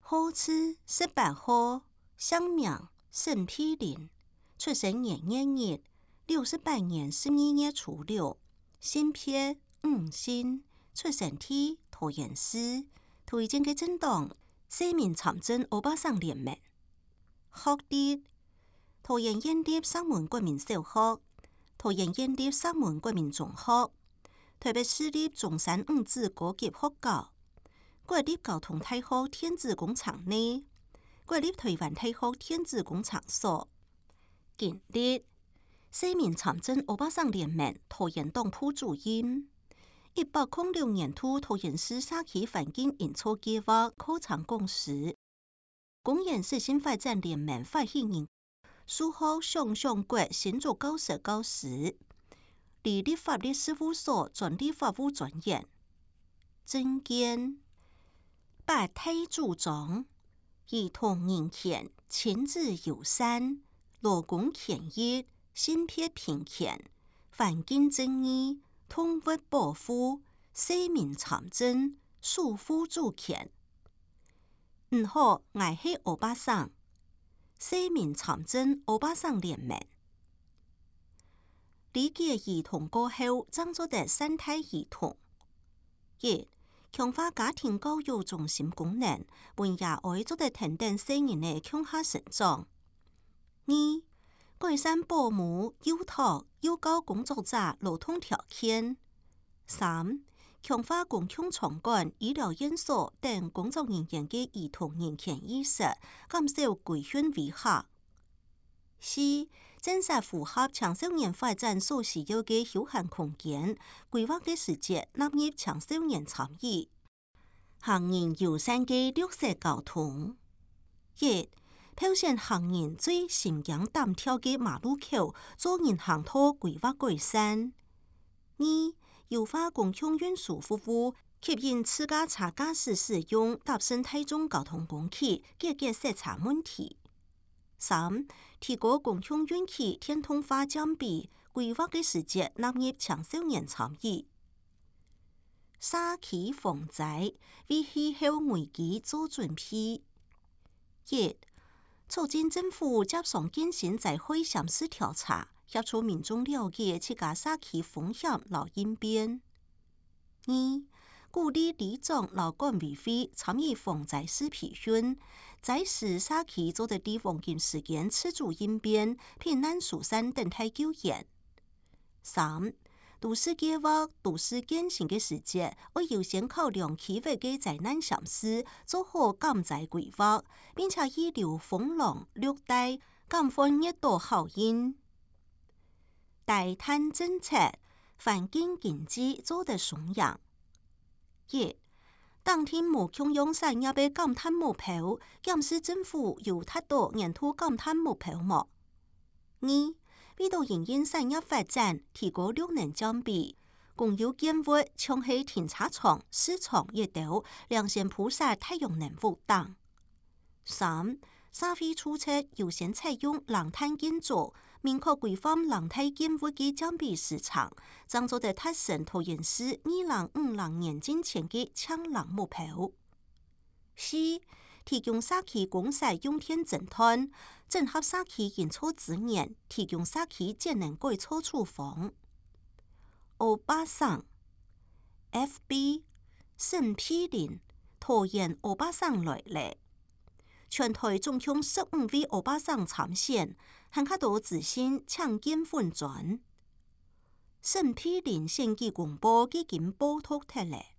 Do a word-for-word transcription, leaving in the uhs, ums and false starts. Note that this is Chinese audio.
好吃十八号，乡名沈丕林，出生年月日，六十八年十二月初六，性别五姓，出生地桃园市，推荐嘅政党社民参政欧巴桑联盟。学历桃园县立上门国民小学、桃园县立上门国民中学、台北市立中山五子高级学校、国立交通大學電子工廠內、國立台灣大學電子工廠所。經歷社民參政歐巴桑聯盟桃園黨部主任，一八零六年度桃園市社區環境營造計劃考察公司，公園市新發展聯盟發起人，數學上上國新竹教授教師，理立法律事務所專利法務專員，政見百態主張兒童人權、親子友善、勞工權益、性別平權、環境正義、動物保護、社民參政、守護主權。唔好，我係歐巴桑，社民參政歐巴桑聯盟。理解兒童過後，爭做得善待兒童。一、強化家庭教育中心功能，本也愛做得平等成人的強下成長。二、改善保姆、幼托、幼教工作者勞動條件。三、強化公共場館、醫療院所等工作人員的兒童人權意識，減少規訓違法。四、增設符合青少年發展所需要的休閒空間，規劃的時節納入青少年參與。行人友善的綠色交通。一、挑選行人最心驚膽跳的馬路口，做人行道規劃改善。二、優化公共運輸服務，吸引自駕車駕駛使用搭乘大眾交通工具，解決塞車問題。三、提高公共運輸電動化佔比，規劃的時節納入青少年參與。社區防災，為氣候危機做準備。一、促進政府接上進行災害詳細調查，協助民眾了解自家社區風險和應變。二、鼓勵里長和管委會參與防災師培訓，在使社區做得地黃金時間自主應變、避難疏散等待救援。三、都市計劃、都市建成的時節，會優先考量區域的災難險勢，做好減災規劃，並且預留風浪、綠帶、減緩熱島效應。低碳政策、環境經濟做得雙贏。一、當天無強用產業的減碳目標，檢視政府有達到年度減碳目標嗎？二、為了營運產業發展，提高綠能佔比，公有建物像係停車場、市場、熱島、良先鋪設太陽能屋等。三、社會出策優先採用零碳建築，明確規範零碳建物的佔比市場，將做得達成桃園市二零五零年之前的強零目標。四、提供社區公社用電整團，整合社區營造資源，提供社區節能改造處方。歐巴桑 F B 沈丕林桃園歐巴桑來了，全台總共十五位歐巴桑參選，很卡多自信搶建粉磚。沈丕林選舉公報已經報導出來。